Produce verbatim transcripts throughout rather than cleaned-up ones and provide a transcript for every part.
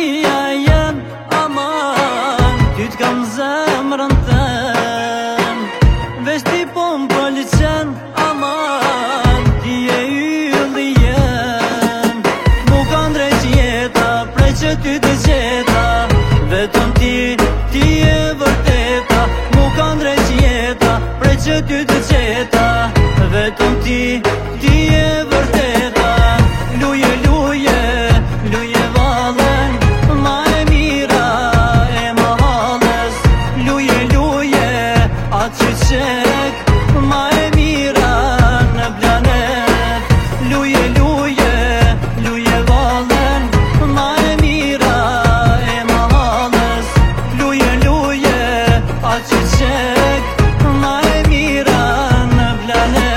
shpia jem, aman, ty t'kam zemrën tem. Veç ti po m'pëlqen, aman, ti e ylli jem. Mu ka ndrejt jeta, prej që ty të gjeta, vetëm ti, ti e vërteta. Mu ka ndrejt jeta, prej që ty të gjeta, vetëm ti, ti e vërteta. Luje, luje, luje valen, ma e mira e ma halës. Luje, luje, atë që qek, ma e mira në planet. Luje, luje, luje valen, ma e mira e ma halës. Luje, luje, atë që qek, ma e mira në planet.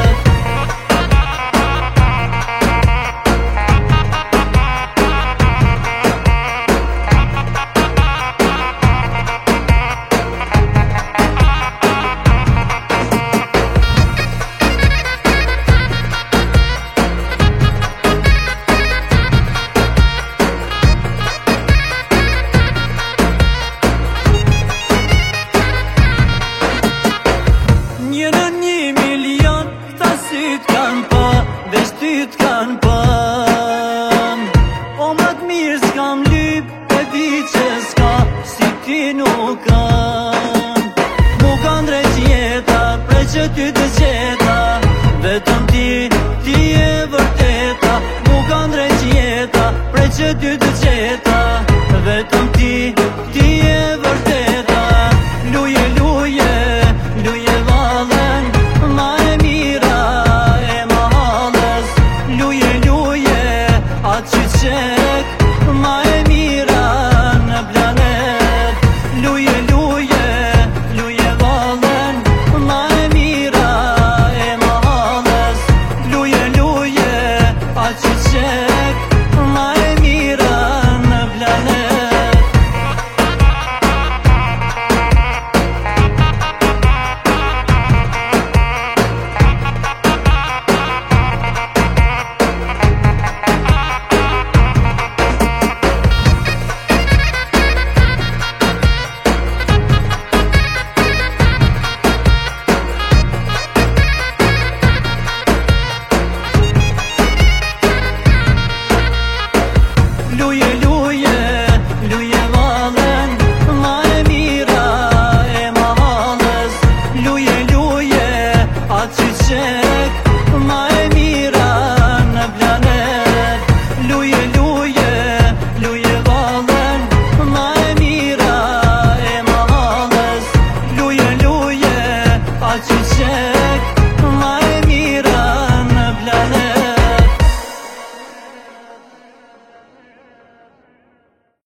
Një në një milion, këta sy t'kan pa, veç ty t'kan pa. O më t'mirë s'kam lyp, e di që s'ka, si ti nuk kam. Mu ka ndrejt jeta, prej që ty të gjeta, vetëm ti, ti e vërteta. Mu ka ndrejt jeta, prej që ty të gjeta,